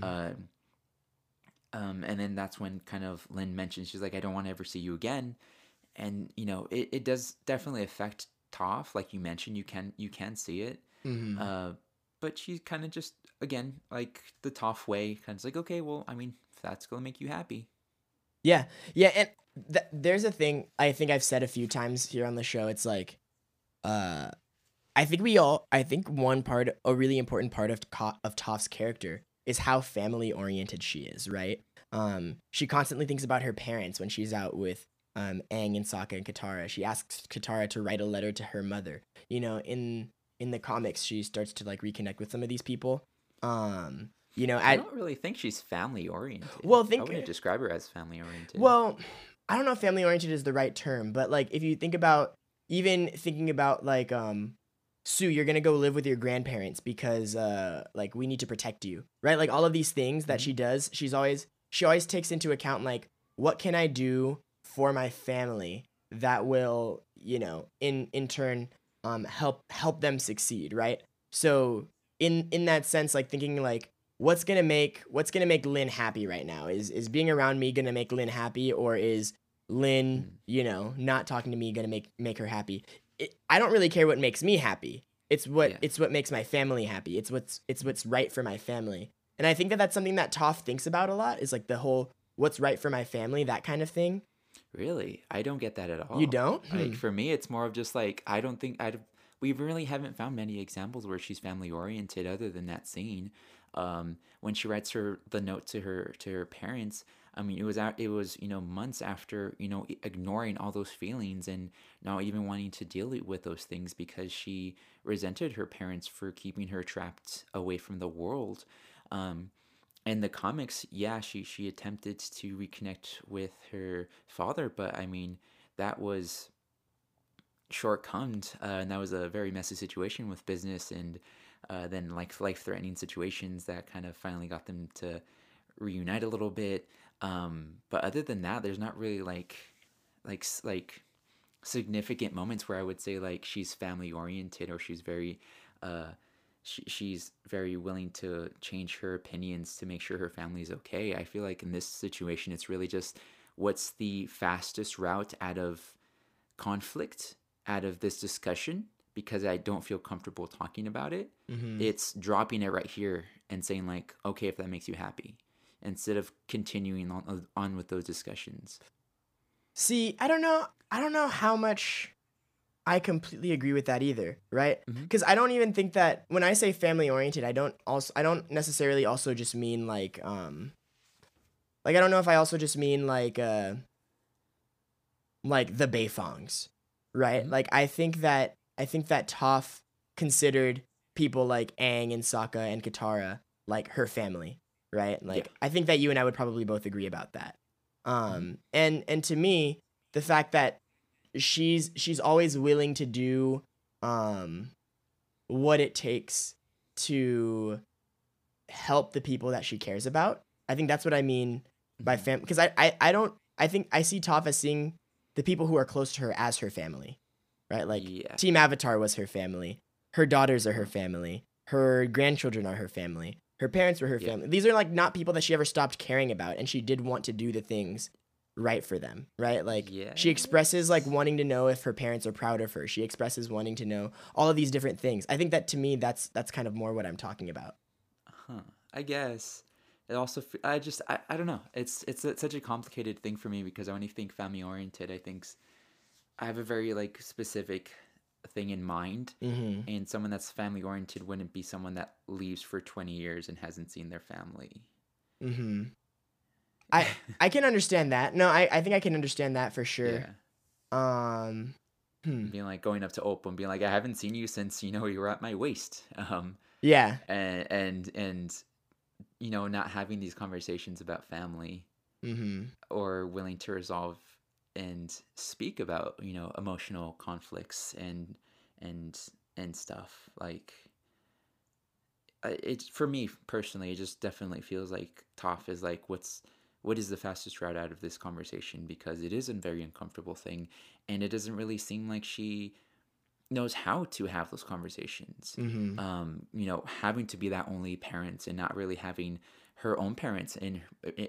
S2: And then that's when kind of Lin mentions, she's like, I don't want to ever see you again. And it does definitely affect Toph, like you mentioned. You can see it. But she's kind of just, again, like the Toph way, kind of like, okay, well, I mean, if that's gonna make you happy.
S1: Yeah, and there's a thing I think I've said a few times here on the show. It's like, I think a really important part of Toph's character is how family oriented she is, right? She constantly thinks about her parents when she's out with Aang and Sokka and Katara. She asks Katara to write a letter to her mother. In the comics, she starts to like reconnect with some of these people.
S2: I don't really think she's family oriented.
S1: Well,
S2: I wouldn't describe her as family oriented.
S1: Well, I don't know if family oriented is the right term, but like if you think about thinking about like Sue, you're gonna go live with your grandparents because like we need to protect you, right? Like all of these things that she does, she always takes into account like, what can I do for my family that will in turn help them succeed, right? So in that sense, like thinking like, what's gonna make Lin happy right now? Is being around me gonna make Lin happy, or is Lin not talking to me gonna make her happy? I don't really care what makes me happy. It's what makes my family happy. It's what's right for my family. And I think that that's something that Toph thinks about a lot, is like the whole what's right for my family, that kind of thing.
S2: Really? I don't get that at all.
S1: You don't?
S2: Like for me, it's more of just like, I don't think we really haven't found many examples where she's family oriented other than that scene. When she writes the note to her parents, I mean, it was months after ignoring all those feelings and not even wanting to deal with those things, because she resented her parents for keeping her trapped away from the world. In the comics, yeah, she attempted to reconnect with her father, but I mean, that was shortcomed, and that was a very messy situation with business and then like life-threatening situations that kind of finally got them to reunite a little bit. But other than that, there's not really like significant moments where I would say like she's family oriented or she's very she's very willing to change her opinions to make sure her family is okay. I feel like in this situation, it's really just what's the fastest route out of conflict, out of this discussion, because I don't feel comfortable talking about it. It's dropping it right here and saying like, okay, if that makes you happy, instead of continuing on with those discussions.
S1: See, I don't know how much I completely agree with that either, right? Because I don't even think that when I say family oriented, I don't necessarily also just mean like I don't know if I also just mean like the Beifongs, right? Like I think that Toph considered people like Aang and Sokka and Katara like her family, right? Like I think that you and I would probably both agree about that. And to me, the fact that she's always willing to do what it takes to help the people that she cares about. I think that's what I mean by family, because I think I see Toph as seeing the people who are close to her as her family, right? Like Team Avatar was her family. Her daughters are her family. Her grandchildren are her family. Her parents were her family. These are like not people that she ever stopped caring about, and she did want to do the things right for them, right? Like she expresses like wanting to know if her parents are proud of her. She expresses wanting to know all of these different things. I think that to me, that's kind of more what I'm talking about.
S2: I guess it also, I don't know. It's such a complicated thing for me because when you think family oriented, I have a very like specific thing in mind, and someone that's family oriented wouldn't be someone that leaves for 20 years and hasn't seen their family.
S1: I can understand that. No, I think I can understand that for sure.
S2: Being like going up to Opal and being like, I haven't seen you since you were at my waist. And not having these conversations about family, or willing to resolve and speak about emotional conflicts and stuff. Like it, for me personally, it just definitely feels like Toph is like, what is the fastest route out of this conversation, because it is a very uncomfortable thing, and it doesn't really seem like she knows how to have those conversations. Having to be that only parent and not really having her own parents in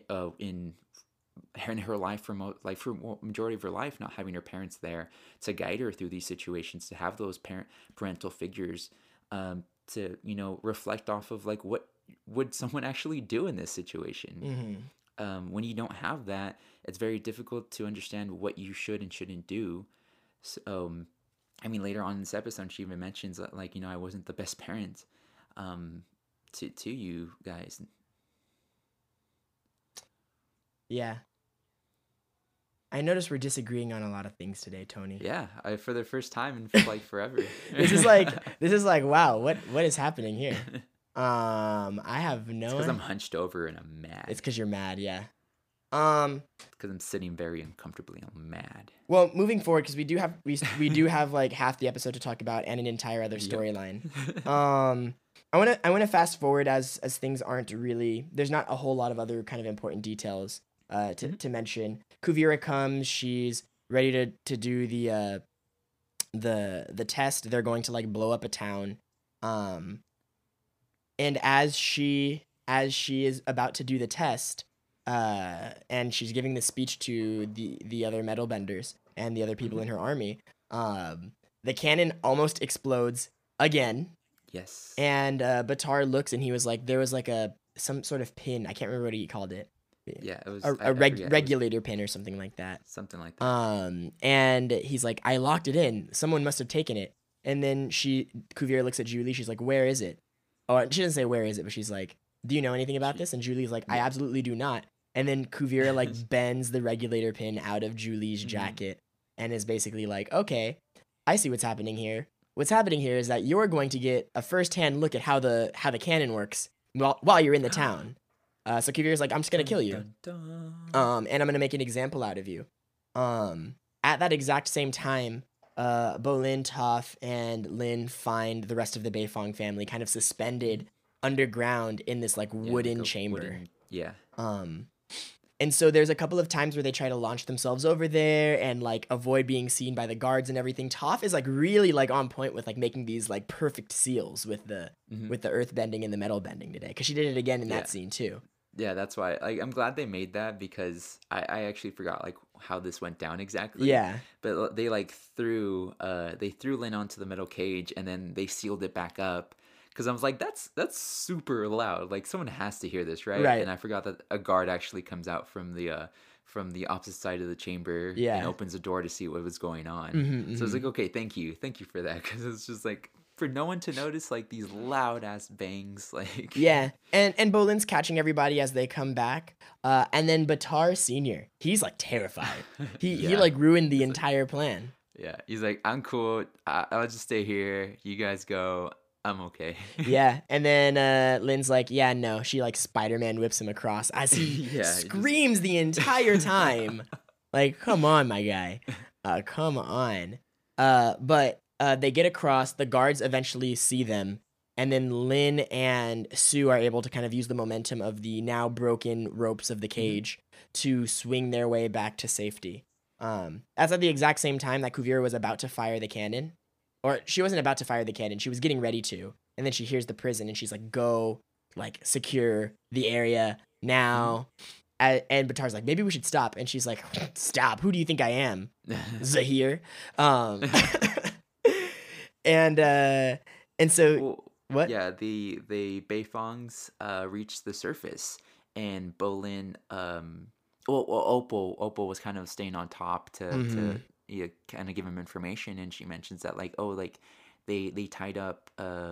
S2: her life for majority of her life, not having her parents there to guide her through these situations, to have those parental figures to reflect off of like what would someone actually do in this situation. When you don't have that, it's very difficult to understand what you should and shouldn't do. So, I mean, later on in this episode, she even mentions that, like, I wasn't the best parent to you guys.
S1: Yeah. I noticed we're disagreeing on a lot of things today, Tony.
S2: Yeah, for the first time in like forever.
S1: This is like wow, what is happening here? I have no.
S2: It's because I'm hunched over and I'm mad.
S1: It's because you're mad, yeah.
S2: Because I'm sitting very uncomfortably. I'm mad.
S1: Well, moving forward, because we do have like half the episode to talk about and an entire other storyline. I wanna fast forward as things aren't really. There's not a whole lot of other kind of important details to mention. Kuvira comes. She's ready to do the test. They're going to like blow up a town. And as she is about to do the test, and she's giving the speech to the other metal benders and the other people in her army, the cannon almost explodes again.
S2: Yes.
S1: And Baatar looks and he was like, there was like some sort of pin. I can't remember what he called it.
S2: Yeah, it was
S1: a regulator pin or something like that.
S2: Something like that.
S1: And he's like, I locked it in. Someone must have taken it. And then Kuvira looks at Julie. She's like, where is it? Oh, she doesn't say where is it, but she's like, do you know anything about this? And Julie's like, I absolutely do not. And then Kuvira like bends the regulator pin out of Julie's jacket and is basically like, okay, I see what's happening here. What's happening here is that you're going to get a first-hand look at how the cannon works, while you're in the town. So Kuvira's like, I'm just gonna
S2: Dun,
S1: kill you.
S2: dun, dun.
S1: And I'm gonna make an example out of you. At that exact same time, Bolin, Toph, and Lin find the rest of the Beifong family kind of suspended underground in this like
S2: Yeah,
S1: wooden
S2: like a
S1: chamber.
S2: wooden- yeah.
S1: And so there's a couple of times where they try to launch themselves over there and like avoid being seen by the guards and everything. Toph is like really like on point with like making these like perfect seals with the earth bending and the metal bending today, because she did it again in
S2: Yeah.
S1: that scene too.
S2: Yeah, that's why. Like, I'm glad they made that because I actually forgot like how this went down exactly.
S1: Yeah.
S2: But they like threw Lin onto the metal cage and then they sealed it back up. Because I was like, that's super loud. Like someone has to hear this, right?
S1: Right.
S2: And I forgot that a guard actually comes out from the opposite side of the chamber
S1: Yeah.
S2: and opens the door to see what was going on.
S1: Mhm,
S2: So it's like, okay, thank you for that, because it's just like for no one to notice like these loud ass bangs, like
S1: Yeah, and Bolin's catching everybody as they come back, and then Batar Senior, he's like terrified. He
S2: Yeah.
S1: like ruined the entire plan.
S2: Yeah, he's like, I'm cool. I'll just stay here. You guys go. I'm okay.
S1: Yeah, and then Lynn's like, yeah, no. She like Spider-Man whips him across as he
S2: Yeah, he just-
S1: screams the entire time. Like, come on, my guy, come on. But they get across. The guards eventually see them, and then Lynn and Sue are able to kind of use the momentum of the now broken ropes of the cage to swing their way back to safety. That's at the exact same time that Kuvira was about to fire the cannon. Or she wasn't about to fire the cannon. She was getting ready to. And then she hears the prison and she's like, go, like, secure the area now. And Batar's like, maybe we should stop. And she's like, stop. Who do you think I am? Zahir. And so,
S2: Well,
S1: what?
S2: yeah, the Beifongs reached the surface, and Bolin, Opal was kind of staying on top to kind of give him information, and she mentions that like, oh, like they tied up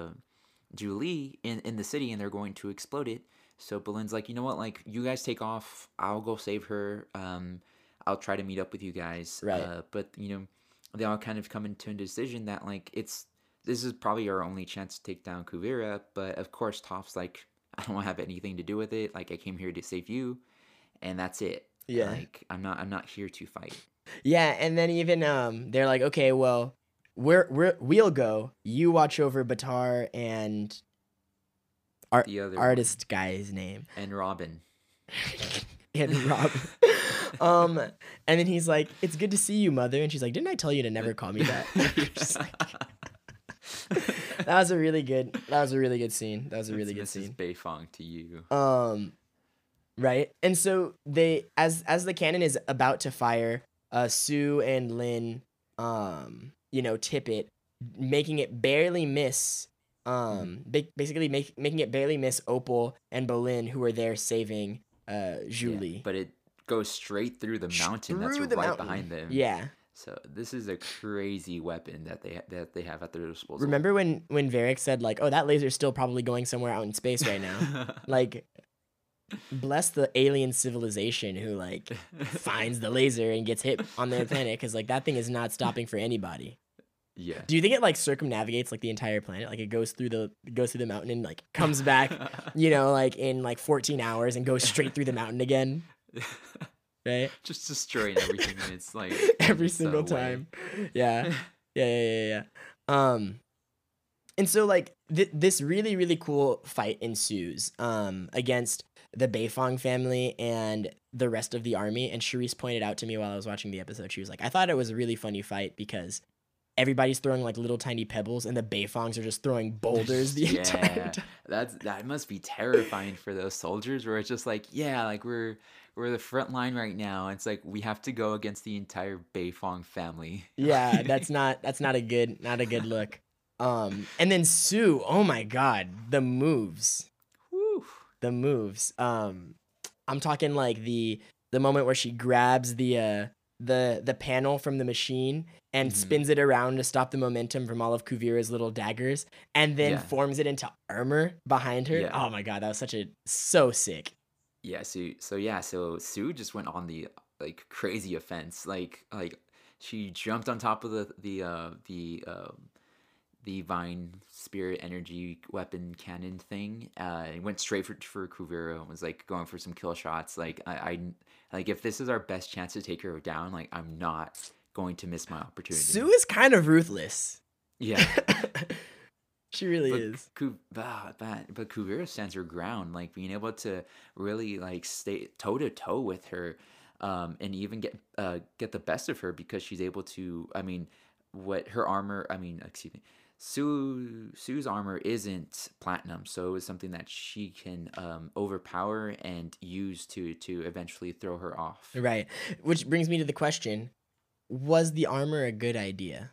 S2: Julie in the city, and they're going to explode it. So Bolin's like, you know what, like you guys take off, I'll go save her. I'll try to meet up with you guys.
S1: Right.
S2: But you know, they all kind of come into a decision that like this is probably our only chance to take down Kuvira, but of course Toph's like, I don't want to have anything to do with it. Like I came here to save you, and that's it.
S1: Yeah.
S2: Like I'm not here to fight.
S1: Yeah, and then even they're like, okay, well, we'll go. You watch over Batar and
S2: The other
S1: artist guy's name.
S2: and Robin.
S1: And Rob. And then he's like, it's good to see you, mother. And she's like, didn't I tell you to never call me that? You're just like- that was a really good scene. That was a really good
S2: Mrs.
S1: scene.
S2: Beifong to you.
S1: Right. And so they, as the cannon is about to fire, Sue and Lynn, tip it, making it barely miss. Basically making it barely miss Opal and Bolin, who are there saving Julie.
S2: Yeah, but it goes straight through the mountain that's
S1: Through
S2: right
S1: the mountain.
S2: behind them.
S1: Yeah.
S2: So this is a crazy weapon that they have at their disposal.
S1: Remember when Varric said like, "Oh, that laser's still probably going somewhere out in space right now." Like, bless the alien civilization who like finds the laser and gets hit on their planet, because like that thing is not stopping for anybody.
S2: Yeah.
S1: Do you think it like circumnavigates like the entire planet? Like it goes through the mountain and like comes back, like in like 14 hours and goes straight through the mountain again, right?
S2: Just destroying everything in its like
S1: Every
S2: its,
S1: single
S2: way.
S1: time. Yeah. Yeah. And so like this really, really cool fight ensues against the Beifong family and the rest of the army. And Charisse pointed out to me while I was watching the episode, she was like, I thought it was a really funny fight because everybody's throwing like little tiny pebbles and the Beifongs are just throwing boulders the entire time.
S2: That must be terrifying for those soldiers, where it's just like, yeah, like we're the front line right now. It's like we have to go against the entire Beifong family.
S1: Yeah, that's not a good look. And then Sue, oh my god, the moves.
S2: Whew.
S1: The moves. I'm talking like the moment where she grabs the panel from the machine and spins it around to stop the momentum from all of Kuvira's little daggers, and then forms it into armor behind her.
S2: Yeah.
S1: Oh my god, that was so sick.
S2: Yeah, so Sue just went on the like crazy offense. Like she jumped on top of the Vine Spirit Energy weapon cannon thing. It went straight for Kuvira and was like going for some kill shots. Like I like if this is our best chance to take her down, like I'm not going to miss my opportunity.
S1: Sue is kind of ruthless.
S2: Yeah.
S1: She really is.
S2: But Kuvira stands her ground, like being able to really like stay toe to toe with her, and even get the best of her because she's able to. I mean, what her armor? I mean, excuse me. Sue's armor isn't platinum, so it's something that she can overpower and use to eventually throw her off.
S1: Right. Which brings me to the question: was the armor a good idea?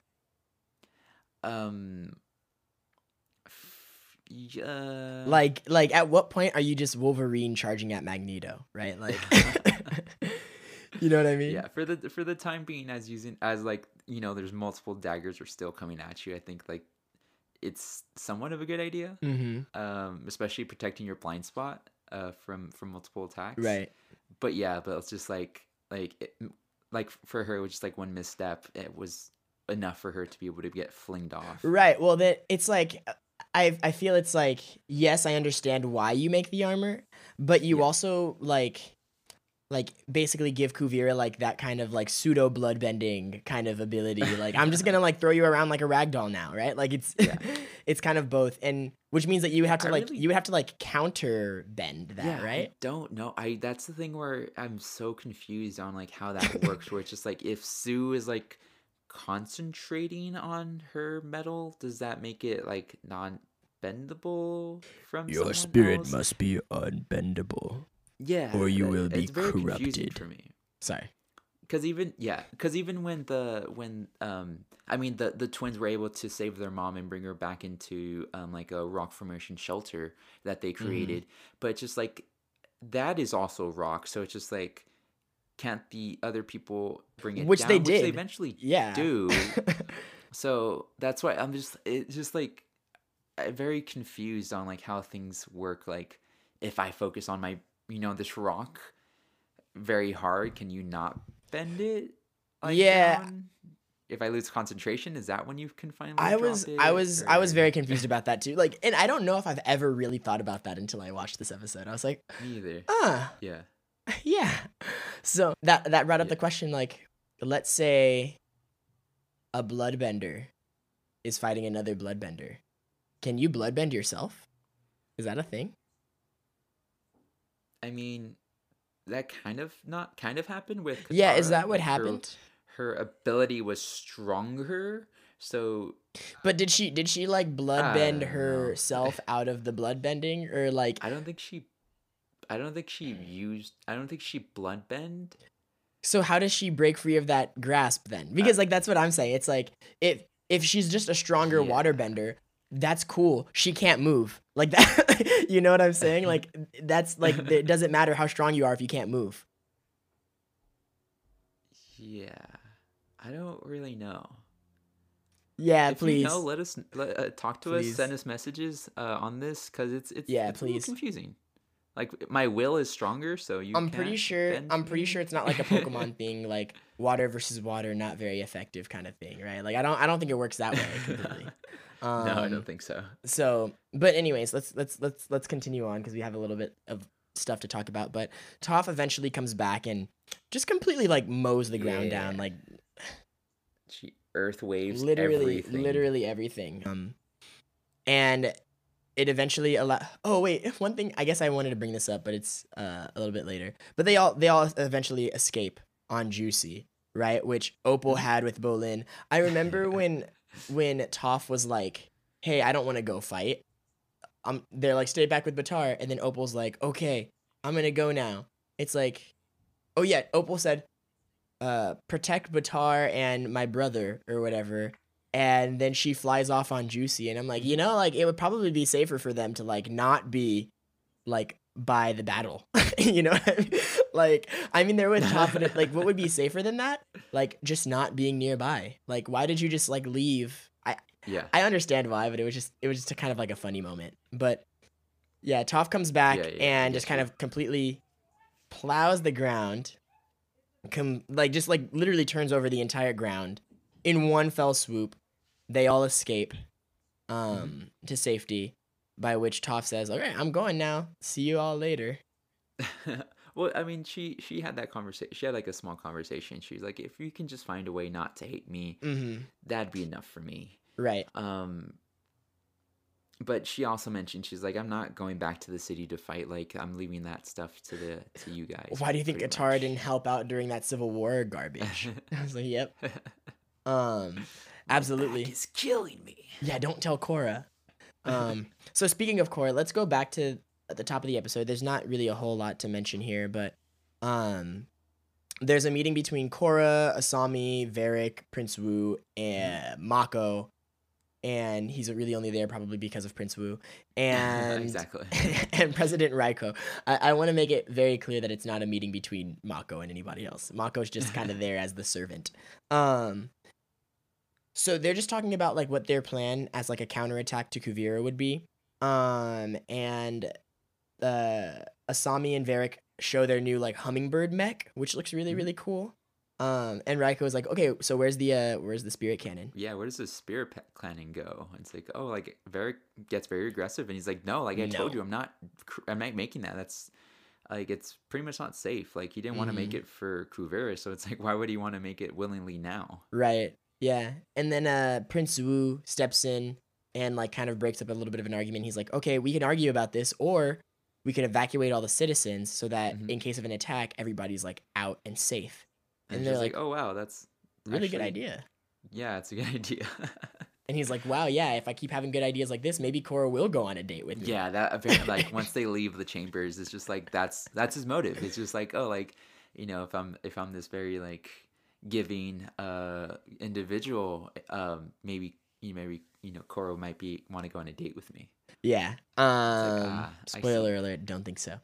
S1: Like at what point are you just Wolverine charging at Magneto, right? Like you know what I mean?
S2: Yeah, for the time being, as like, you know, there's multiple daggers are still coming at you. I think like it's somewhat of a good idea. Especially protecting your blind spot from multiple attacks.
S1: Right.
S2: But yeah, but it's just like for her, it was just like one misstep. It was enough for her to be able to get flinged off.
S1: Right. Well, then it's like I feel it's like, yes, I understand why you make the armor, but you also like basically give Kuvira like that kind of like pseudo bloodbending kind of ability. Like I'm just gonna like throw you around like a rag doll now, right? Like it's it's kind of both, and which means that you would have to you would have to like counter bend that, right?
S2: I don't know. That's the thing where I'm so confused on like how that works. Where it's just like if Sue is like concentrating on her metal, does that make it like non-bendable from
S1: your spirit else? Must be unbendable.
S2: Yeah,
S1: or you will be
S2: very
S1: corrupted.
S2: Confusing for me.
S1: Sorry.
S2: Because even when I mean the twins were able to save their mom and bring her back into like a rock formation shelter that they created, but it's just like that is also rock, so it's just like can't the other people bring it
S1: which
S2: down?
S1: They did.
S2: Which they eventually do. So that's why it's just like I'm very confused on like how things work. Like if I focus on my, you know, this rock very hard, can you not bend it? Like, down? If I lose concentration, is that when you can finally
S1: I was very confused about that too. Like, and I don't know if I've ever really thought about that until I watched this episode. I was like,
S2: me either. Yeah.
S1: Yeah. So that brought up the question, like, let's say a bloodbender is fighting another bloodbender. Can you bloodbend yourself? Is that a thing?
S2: I mean, that kind of happened with Katara.
S1: Yeah, is that what happened?
S2: Her ability was stronger, so.
S1: But did she like bloodbend herself out of the bloodbending, or like?
S2: I don't think she bloodbend.
S1: So how does she break free of that grasp then? Because like that's what I'm saying. It's like if she's just a stronger waterbender, that's cool. She can't move. Like that. You know what I'm saying? Like that's like it doesn't matter how strong you are if you can't move.
S2: Yeah. I don't really know.
S1: Yeah,
S2: if
S1: please.
S2: You know, let us talk to us, send us messages on this, cuz it's a little confusing. Like my will is stronger, so you.
S1: I'm pretty sure it's not like a Pokemon thing, like water versus water, not very effective kind of thing, right? Like I don't think it works that way completely.
S2: No, I don't think so.
S1: So, but anyways, let's continue on because we have a little bit of stuff to talk about. But Toph eventually comes back and just completely like mows the ground down, like
S2: she earth waves
S1: literally everything. And it eventually oh wait, one thing I guess I wanted to bring this up, but it's a little bit later. But they all eventually escape on Juicy, right? Which Opal had with Bolin. I remember when Toph was like, "Hey, I don't want to go fight." They're like, "Stay back with Baatar," and then Opal's like, "Okay, I'm gonna go now." It's like, oh yeah, Opal said, "Protect Baatar and my brother" or whatever. And then she flies off on Juicy, and I'm like, you know, like it would probably be safer for them to like not be like by the battle, you know? Like, I mean, they're with Toph, but like, what would be safer than that? Like, just not being nearby. Like, why did you just like leave? I understand why, but it was just a kind of like a funny moment. But yeah, Toph comes back and just kind of completely plows the ground, just literally turns over the entire ground in one fell swoop. They all escape,
S2: Mm-hmm.
S1: to safety. By which Toph says, "Okay, I'm going now. See you all later."
S2: Well, I mean, she had that conversation. She had like a small conversation. She's like, if you can just find a way not to hate me,
S1: Mm-hmm.
S2: that'd be enough for me.
S1: Right.
S2: Um, but she also mentioned she's like, I'm not going back to the city to fight. Like, I'm leaving that stuff to you guys.
S1: Why do you think
S2: Pretty
S1: Katara
S2: much.
S1: didn't help out during that Civil War garbage? I was like, yep. Absolutely.
S2: Is killing me.
S1: Yeah, don't tell Korra. So speaking of Korra, let's go back to at the top of the episode. There's not really a whole lot to mention here, but there's a meeting between Korra, Asami, Varrick, Prince Wu, and Mako, and he's really only there probably because of Prince Wu and
S2: Exactly.
S1: and President Raiko. I want to make it very clear that it's not a meeting between Mako and anybody else. Mako's just kind of there as the servant. So they're just talking about like what their plan as like a counterattack to Kuvira would be. And Asami and Varrick show their new like hummingbird mech, which looks really really cool. And Raiko is like, okay, so where's the spirit cannon?
S2: Yeah, where does the spirit cannon go? It's like, oh, like Varrick gets very aggressive, and he's like, no, like I told you, I'm not making that. That's like it's pretty much not safe. Like he didn't want to make it for Kuvira, so it's like, why would he want to make it willingly now?
S1: Right. Yeah. And then Prince Wu steps in and like kind of breaks up a little bit of an argument. He's like, okay, we can argue about this, or we can evacuate all the citizens so that in case of an attack, everybody's like out and safe.
S2: And they're like, oh wow, that's
S1: really good idea.
S2: Yeah, it's a good idea.
S1: And he's like, wow, yeah, if I keep having good ideas like this, maybe Korra will go on a date with me.
S2: Yeah, that like once they leave the chambers, it's just like that's his motive. It's just like, oh, like, you know, if I'm this very like giving individual, maybe Korra might want to go on a date with me.
S1: Yeah. Spoiler alert, don't think so.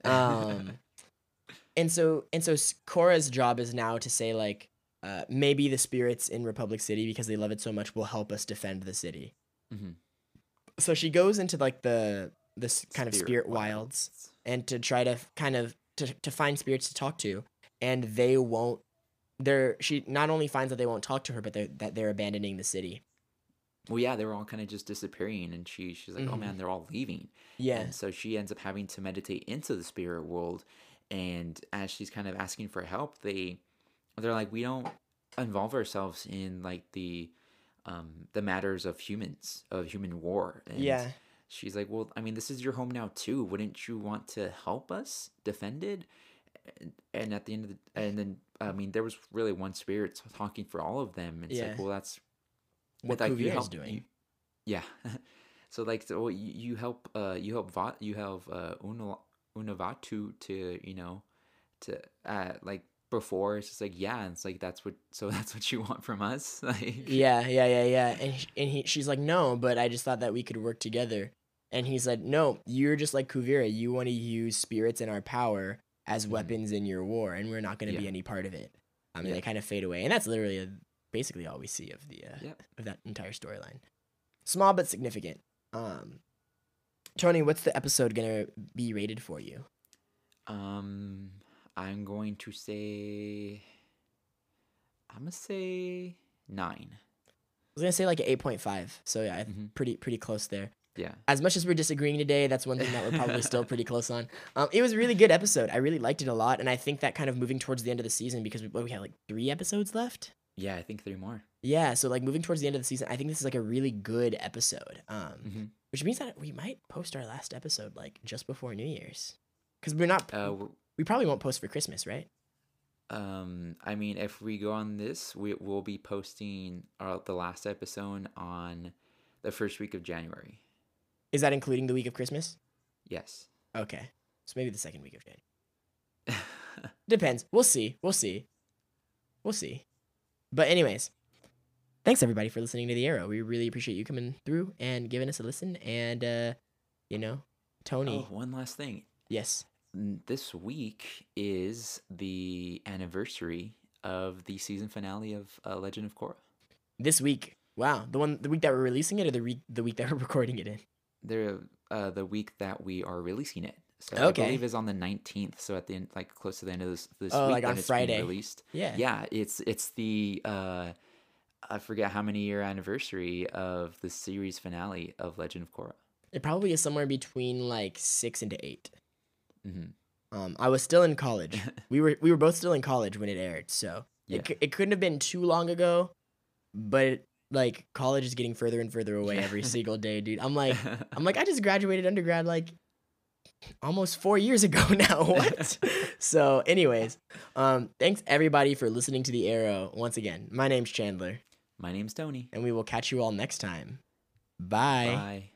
S1: And so Korra's job is now to say like maybe the spirits in Republic City, because they love it so much, will help us defend the city.
S2: Mm-hmm.
S1: So she goes into like this kind of spirit wilds and to try to kind of to find spirits to talk to, and they won't. She not only finds that they won't talk to her, but that they're abandoning the city.
S2: Well, yeah, they were all kind of just disappearing, and she's like, oh man, they're all leaving.
S1: Yeah.
S2: And so she ends up having to meditate into the spirit world, and as she's kind of asking for help, they're like, we don't involve ourselves in like the matters of human war. And
S1: yeah.
S2: She's like, well, I mean, this is your home now too. Wouldn't you want to help us defend it? And at the end of and then I mean, there was really one spirit talking for all of them. And it's like, well, that's
S1: what Kuvira's doing.
S2: Yeah. So like, you help Unavatu to like before. It's just like, yeah, and it's like that's what you want from us. Like,
S1: yeah. And she's like, no, but I just thought that we could work together. And he said, no, you're just like Kuvira. You want to use spirits and our power as weapons in your war, and we're not going to be any part of it. I mean, they kind of fade away, and that's literally basically all we see of the of that entire storyline. Small but significant. Tony, what's the episode gonna be rated for you?
S2: I'm going to say 9. I
S1: was gonna say like an 8.5. So yeah, pretty close there.
S2: Yeah.
S1: As much as we're disagreeing today, that's one thing that we're probably still pretty close on. It was a really good episode. I really liked it a lot, and I think that kind of moving towards the end of the season, because we had like 3 episodes left.
S2: Yeah, I think 3 more.
S1: Yeah, so like moving towards the end of the season, I think this is like a really good episode. Which means that we might post our last episode like just before New Year's, because we're not. We probably won't post for Christmas, right?
S2: I mean, if we go on this, we'll be posting the last episode on the first week of January.
S1: Is that including the week of Christmas?
S2: Yes.
S1: Okay, so maybe the second week of January. Depends. We'll see. But anyways, thanks everybody for listening to The Arrow. We really appreciate you coming through and giving us a listen. And Tony.
S2: Oh, one last thing.
S1: Yes.
S2: This week is the anniversary of the season finale of Legend of Korra.
S1: This week. Wow. The week that we're releasing it, or the week that we're recording it in?
S2: The week that we are releasing it. So
S1: okay.
S2: I believe is on the 19th. So at the end, like close to the end of this week,
S1: like on Friday,
S2: released.
S1: Yeah.
S2: Yeah. It's the I forget how many year anniversary of the series finale of Legend of Korra.
S1: It probably is somewhere between like 6 and 8.
S2: Mm-hmm.
S1: I was still in college. We were both still in college when it aired, so
S2: Yeah.
S1: it couldn't have been too long ago. But like college is getting further and further away every single day, dude. I'm like, I just graduated undergrad like almost 4 years ago now. What? So, anyways, thanks everybody for listening to The Arrow once again. My name's Chandler,
S2: My name's Tony.
S1: and we will catch you all next time. Bye.
S2: Bye.